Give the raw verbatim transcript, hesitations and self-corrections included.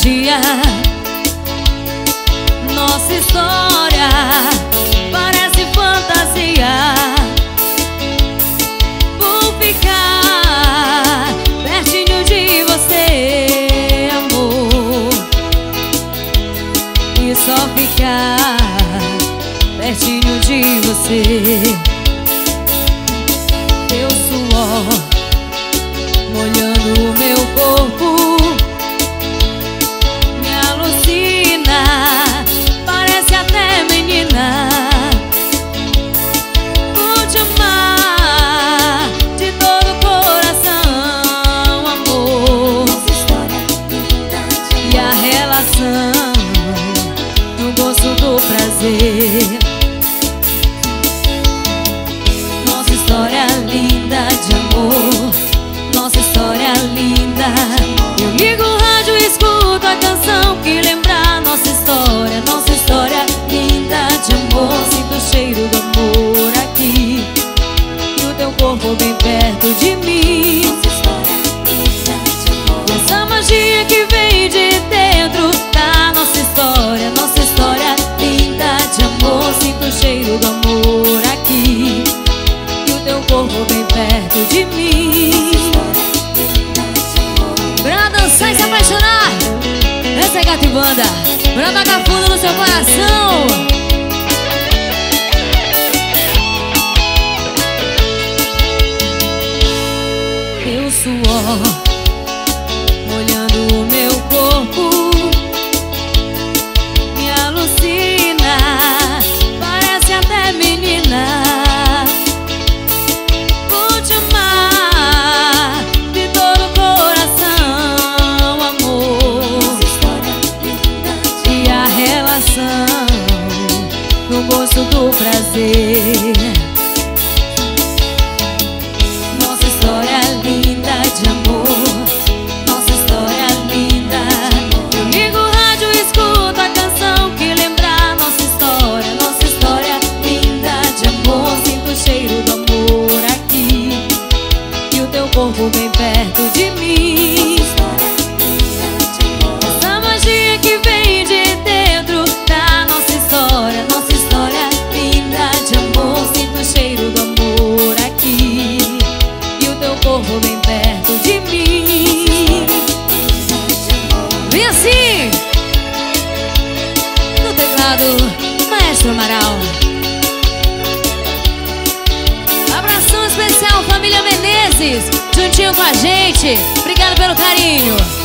magia. Nossa história parece fantasia. Vou ficar pertinho de você, amor, e só ficar pertinho de você. Teu suor molhando o meu corpo me alucina, parece até menina. Vou te amar de todo o coração, amor. Nossa história linda de E a relação no gosto do prazer. Nossa história linda de amor. Nossa história linda. Eu ligo o rádio e escuto a canção que lembra nossa história. Nossa história linda de amor. Sinto o cheiro do amor aqui e o teu corpo bem perto de mim. Nossa história linda de amor. E essa magia que vem de dentro da nossa história. Nossa história linda de amor. Sinto o cheiro do amor aqui e o teu corpo bem perto de mim. Pra dançar e se apaixonar, essa é Gato e Banda. Pra tocar fundo no seu coração. Teu suor molhando o meu corpo me alucina, parece até menina. Vou te amar de todo o coração, amor. Nossa história linda de E a relação no gosto do prazer. Nossa história linda de amor. Nossa história linda. Eu ligo o rádio e escuto a canção que lembra nossa história. Nossa história linda de amor. Sinto o cheiro do amor aqui e o teu corpo bem perto de mim. história linda de amor. Essa magia que vem de dentro da nossa história. Nossa história linda de amor. Sinto o cheiro do amor aqui e o teu corpo bem perto de mim. Vem assim, no teclado, Maestro Amaral. Abração especial, família Menezes, juntinho com a gente. Obrigado pelo carinho.